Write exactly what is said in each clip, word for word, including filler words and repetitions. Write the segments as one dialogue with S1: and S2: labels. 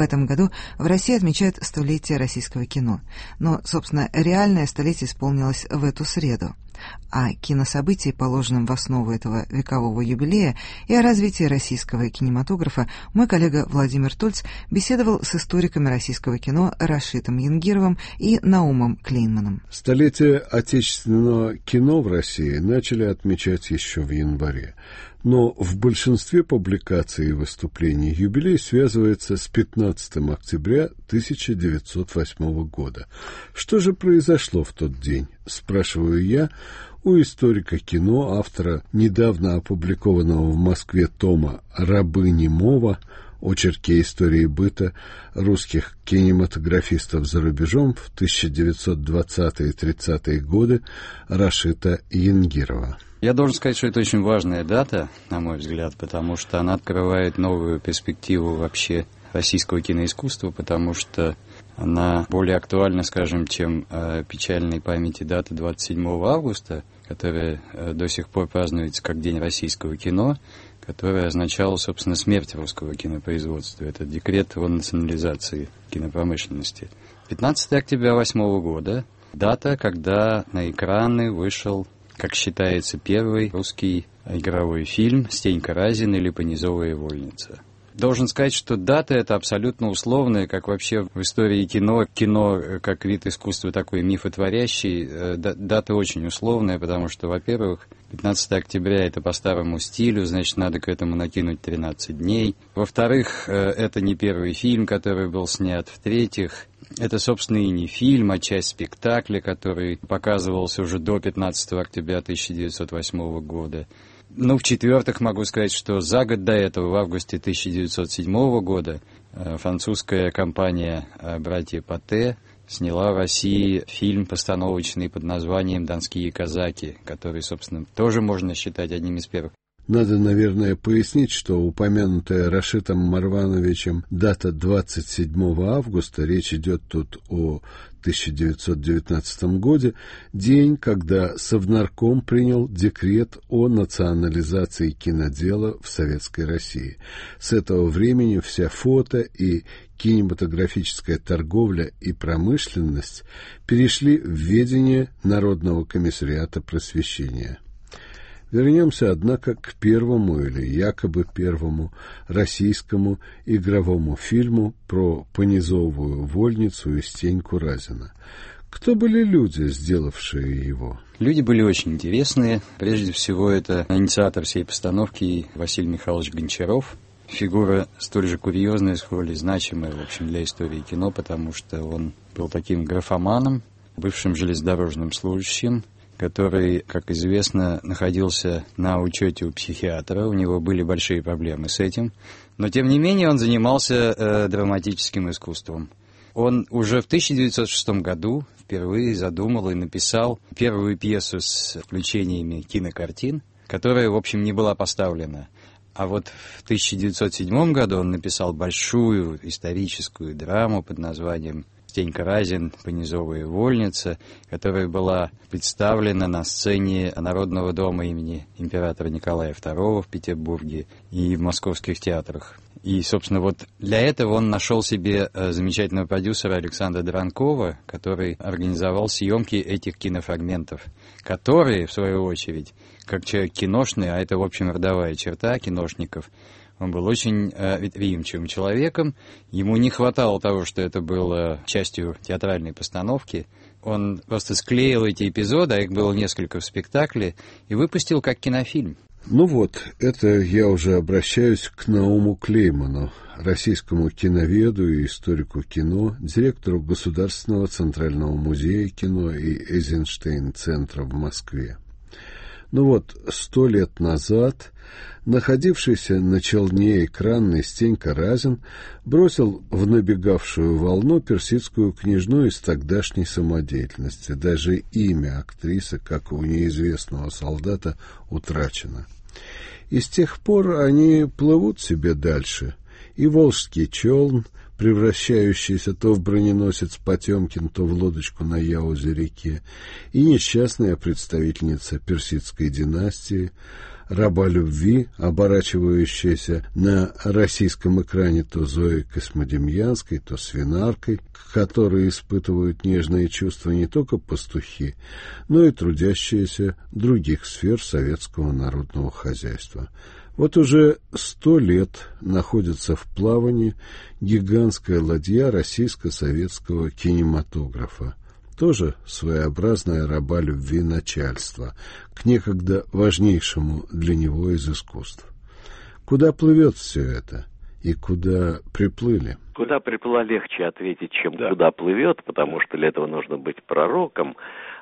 S1: этом году в России отмечают столетие российского кино. Но, собственно, реальное столетие исполнилось в эту среду. О кинособытии, положенном в основу этого векового юбилея, и о развитии российского кинематографа мой коллега Владимир Тольц беседовал с историками российского кино Рашитом Янгировым и Наумом Клейнманом.
S2: Столетие отечественного кино в России начали отмечать еще в январе. Но в большинстве публикаций и выступлений юбилей связывается с пятнадцатым октября тысяча девятьсот восьмого года. Что же произошло в тот день, спрашиваю я у историка кино, автора недавно опубликованного в Москве тома «Рабы немого. Очерки истории быта русских кинематографистов за рубежом в тысяча девятьсот двадцатые-тридцатые годы» Рашита Янгирова.
S3: Я должен сказать, что это очень важная дата, на мой взгляд, потому что она открывает новую перспективу вообще российского киноискусства, потому что она более актуальна, скажем, чем э, печальной памяти даты двадцать седьмого августа, которая э, до сих пор празднуется как День российского кино, которая означала, собственно, смерть русского кинопроизводства. Это декрет о национализации кинопромышленности. пятнадцатого октября восьмого года – дата, когда на экраны вышел, как считается, первый русский игровой фильм «Стенька Разин» или «Понизовая вольница». Должен сказать, что дата это абсолютно условная, как вообще в истории кино. Кино как вид искусства такой мифотворящий. Дата очень условная, потому что, во-первых, пятнадцатого октября это по старому стилю, значит, надо к этому накинуть тринадцать дней. Во-вторых, это не первый фильм, который был снят. В-третьих, это, собственно, и не фильм, а часть спектакля, который показывался уже до пятнадцатого октября тысяча девятьсот восьмого года. Ну, в-четвертых, могу сказать, что за год до этого, в августе тысяча девятьсот седьмого года, французская компания «Братья Патте» сняла в России фильм постановочный под названием «Донские казаки», который, собственно, тоже можно считать одним из первых.
S2: Надо, наверное, пояснить, что упомянутая Рашитом Марвановичем дата двадцать седьмого августа, речь идет тут о тысяча девятьсот девятнадцатом году, день, когда Совнарком принял декрет о национализации кинодела в Советской России. С этого времени вся фото и кинематографическая торговля и промышленность перешли в ведение Народного комиссариата просвещения. Вернемся, однако, к первому или якобы первому российскому игровому фильму про Понизовую вольницу и Стеньку Разина. Кто были люди, сделавшие его?
S3: Люди были очень интересные. Прежде всего, это инициатор всей постановки Василий Михайлович Гончаров. Фигура столь же курьезная, сколь и значимая, в общем, для истории кино, потому что он был таким графоманом, бывшим железнодорожным служащим, который, как известно, находился на учете у психиатра. У него были большие проблемы с этим. Но, тем не менее, он занимался э, драматическим искусством. Он уже в тысяча девятьсот шестом году впервые задумал и написал первую пьесу с включениями кинокартин, которая, в общем, не была поставлена. А вот в тысяча девятьсот седьмом году он написал большую историческую драму под названием «Стенька Разин. Понизовая вольница», которая была представлена на сцене Народного дома имени императора Николая второго в Петербурге и в московских театрах. И, собственно, вот для этого он нашел себе замечательного продюсера Александра Дранкова, который организовал съемки этих кинофрагментов, которые, в свою очередь, как человек киношный, а это, в общем, родовая черта киношников, он был очень э, восприимчивым человеком. Ему не хватало того, что это было частью театральной постановки. Он просто склеил эти эпизоды, а их было несколько в спектакле, и выпустил как кинофильм.
S2: Ну вот, это я уже обращаюсь к Науму Клейнману, российскому киноведу и историку кино, директору Государственного центрального музея кино и Эйзенштейн-центра в Москве. Ну вот, сто лет назад находившийся на челне экранный Стенька Разин бросил в набегавшую волну персидскую княжну из тогдашней самодеятельности. Даже имя актрисы, как у неизвестного солдата, утрачено. И с тех пор они плывут себе дальше. И волжский челн, превращающийся то в броненосец Потемкин, то в лодочку на Яузе-реке, и несчастная представительница персидской династии, «Раба любви», оборачивающаяся на российском экране то Зоей Космодемьянской, то Свинаркой, к которой испытывают нежные чувства не только пастухи, но и трудящиеся других сфер советского народного хозяйства. Вот уже сто лет находится в плавании гигантская ладья российско-советского кинематографа. Тоже своеобразная раба любви начальства к некогда важнейшему для него из искусств. Куда плывет все это и куда приплыли?
S4: Куда приплыла легче ответить, чем
S2: да.
S4: куда плывет, потому что для этого нужно быть пророком,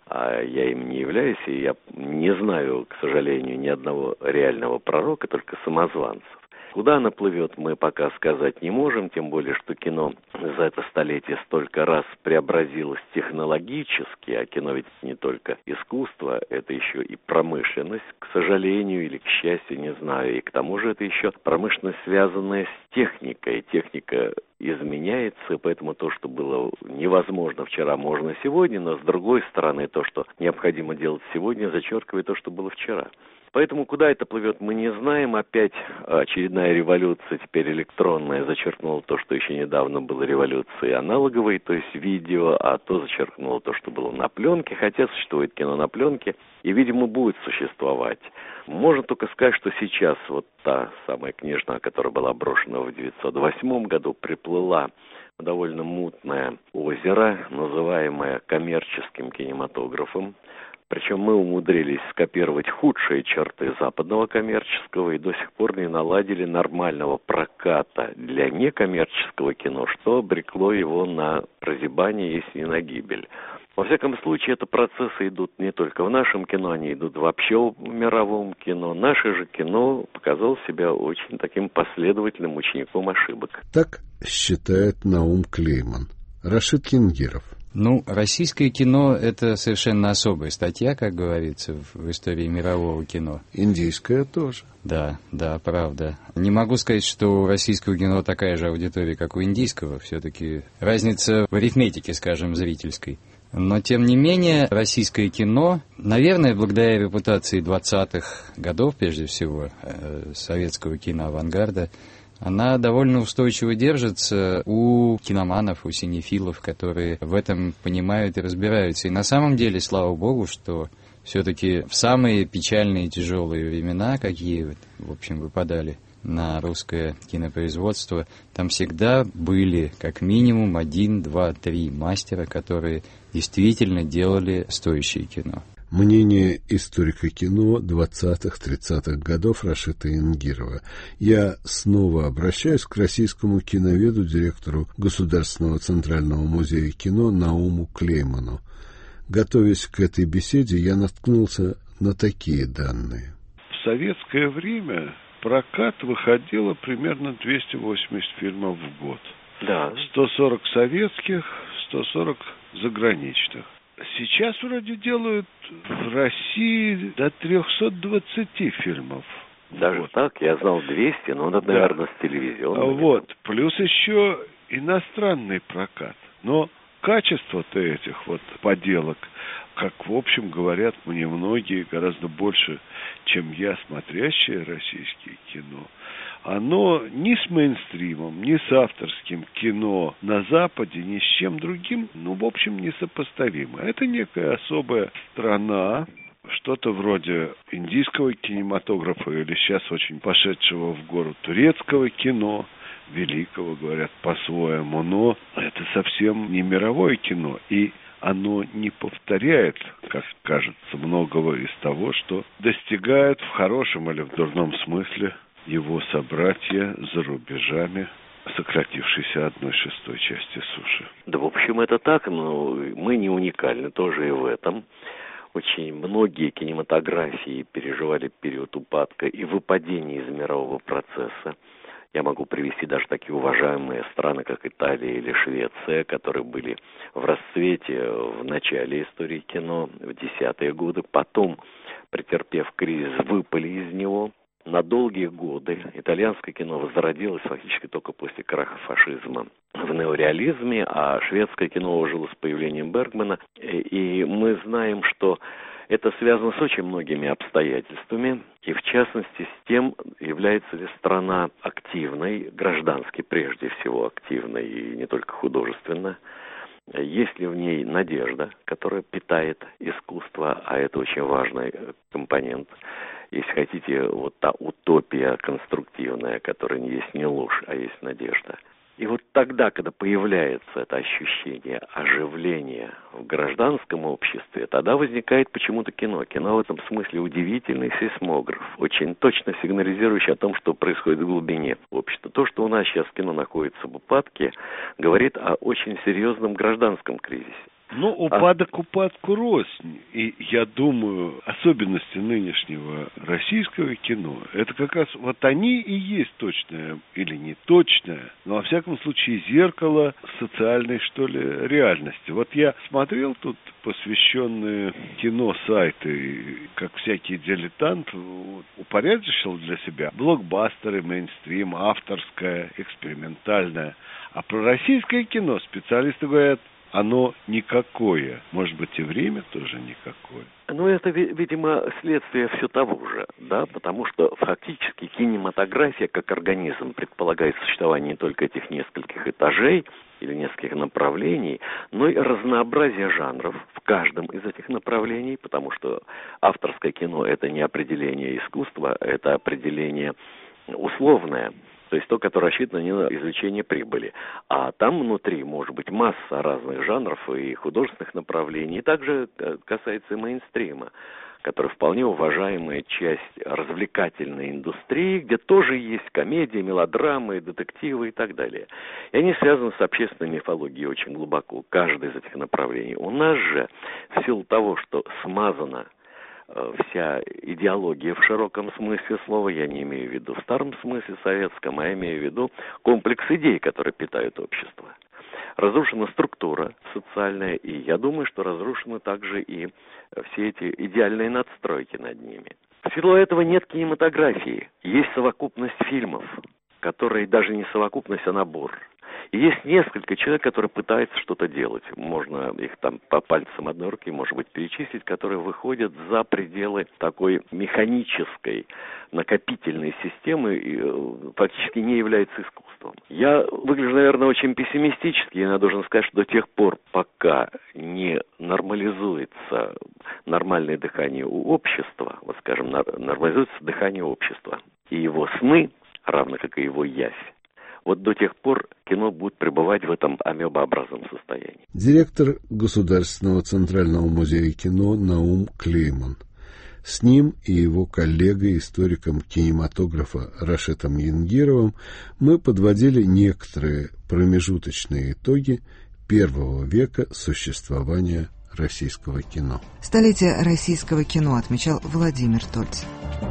S4: а я им не являюсь, и я не знаю, к сожалению, ни одного реального пророка, только самозванцев. Куда она плывет, мы пока сказать не можем, тем более, что кино за это столетие столько раз преобразилось технологически, а кино ведь не только искусство, это еще и промышленность, к сожалению или к счастью, не знаю, и к тому же это еще промышленность, связанная с техникой. Техника изменяется, поэтому то, что было невозможно вчера, можно сегодня, но с другой стороны, то, что необходимо делать сегодня, зачеркивает то, что было вчера. Поэтому куда это плывет, мы не знаем. Опять очередная революция, теперь электронная, зачеркнула то, что еще недавно было революцией аналоговой, то есть видео, а то зачеркнуло то, что было на пленке. Хотя существует кино на пленке и, видимо, будет существовать. Можно только сказать, что сейчас вот та самая княжна, которая была брошена в девятьсот восьмом году, приплыла в довольно мутное озеро, называемое коммерческим кинематографом. Причем мы умудрились скопировать худшие черты западного коммерческого и до сих пор не наладили нормального проката для некоммерческого кино, что обрекло его на прозябание, если не на гибель. Во всяком случае, это процессы идут не только в нашем кино, они идут вообще в мировом кино. Наше же кино показало себя очень таким последовательным учеником ошибок.
S2: Так считает Наум Клейман. Рашид Кингиров.
S3: Ну, российское кино — это совершенно особая статья, как говорится, в истории мирового кино.
S2: Индийское тоже.
S3: Да, да, правда. Не могу сказать, что у российского кино такая же аудитория, как у индийского. Все-таки разница в арифметике, скажем, зрительской. Но, тем не менее, российское кино, наверное, благодаря репутации двадцатых годов, прежде всего, э, советского киноавангарда, она довольно устойчиво держится у киноманов, у синефилов, которые в этом понимают и разбираются. И на самом деле, слава богу, что все-таки в самые печальные и тяжелые времена, какие, в общем, выпадали на русское кинопроизводство, там всегда были как минимум один, два, три мастера, которые действительно делали стоящее кино.
S2: Мнение историка кино двадцатых-тридцатых годов Рашида Ингирова. Я снова обращаюсь к российскому киноведу, директору Государственного центрального музея кино Науму Клейману. Готовясь к этой беседе, я наткнулся на такие данные.
S5: В советское время прокат выходило примерно двести восемьдесят фильмов в год.
S4: Да.
S5: сто сорок советских, сто сорок заграничных. Сейчас вроде делают в России до триста двадцать фильмов.
S4: Даже вот. Так? Я знал двести, но это, да. Наверное, с телевизионным.
S5: Вот. Плюс еще иностранный прокат. Но качество-то этих вот поделок, как, в общем, говорят мне многие, гораздо больше, чем я, смотрящие российские кино, оно ни с мейнстримом, ни с авторским кино на Западе, ни с чем другим, ну, в общем, несопоставимо. Это некая особая страна, что-то вроде индийского кинематографа или сейчас очень пошедшего в гору турецкого кино, великого, говорят, по-своему, но это совсем не мировое кино, и оно не повторяет, как кажется, многого из того, что достигает в хорошем или в дурном смысле его собратья за рубежами, сократившейся одной шестой части суши.
S4: Да, в общем, это так, но мы не уникальны тоже и в этом. Очень многие кинематографии переживали период упадка и выпадения из мирового процесса. Я могу привести даже такие уважаемые страны, как Италия или Швеция, которые были в расцвете в начале истории кино, в десятые годы. Потом, претерпев кризис, выпали из него. На долгие годы итальянское кино возродилось фактически только после краха фашизма в неореализме, а шведское кино ожило с появлением Бергмана. И мы знаем, что Это связано с очень многими обстоятельствами, и в частности с тем, является ли страна активной, граждански прежде всего активной, и не только художественно. Есть ли в ней надежда, которая питает искусство, а это очень важный компонент. Если хотите, вот та утопия конструктивная, которая не есть не ложь, а есть надежда. И вот тогда, когда появляется это ощущение оживления в гражданском обществе, тогда возникает почему-то кино. Кино в этом смысле удивительный сейсмограф, очень точно сигнализирующий о том, что происходит в глубине общества. То, что у нас сейчас кино находится в упадке, говорит о очень серьезном гражданском кризисе.
S5: Ну, упадок а... упадку рознь. И я думаю, особенности нынешнего российского кино, это как раз вот они и есть точное или не точное, но во всяком случае зеркало социальной, что ли, реальности. Вот я смотрел тут посвященные кино сайты, как всякий дилетант, упорядочил для себя блокбастеры, мейнстрим, авторское, экспериментальное. А про российское кино специалисты говорят, оно никакое. Может быть, и время тоже никакое.
S4: Ну, это, видимо, следствие все того же, да, потому что фактически кинематография как организм предполагает существование не только этих нескольких этажей или нескольких направлений, но и разнообразие жанров в каждом из этих направлений, потому что авторское кино – это не определение искусства, это определение условное. То есть то, которое рассчитано не на извлечение прибыли. А там внутри может быть масса разных жанров и художественных направлений. И также касается и мейнстрима, который вполне уважаемая часть развлекательной индустрии, где тоже есть комедии, мелодрамы, детективы и так далее. И они связаны с общественной мифологией очень глубоко, каждое из этих направлений. У нас же, в силу того, что смазано вся идеология в широком смысле слова, я не имею в виду в старом смысле советском, а я имею в виду комплекс идей, которые питают общество. Разрушена структура социальная, и я думаю, что разрушены также и все эти идеальные надстройки над ними. В силу этого нет кинематографии, есть совокупность фильмов, которые даже не совокупность, а набор. И есть несколько человек, которые пытаются что-то делать. Можно их там по пальцам одной руки, может быть, перечислить, которые выходят за пределы такой механической, накопительной системы и фактически не являются искусством. Я выгляжу, наверное, очень пессимистически. Я должен сказать, что до тех пор, пока не нормализуется нормальное дыхание у общества, вот скажем, нормализуется дыхание общества и его сны, равно как и его явь, вот до тех пор кино будет пребывать в этом амебообразном состоянии.
S2: Директор Государственного Центрального музея кино Наум Клейман. С ним и его коллегой, историком кинематографа Рашетом Янгировым, мы подводили некоторые промежуточные итоги первого века существования российского кино.
S1: Столетие российского кино отмечал Владимир Тольц.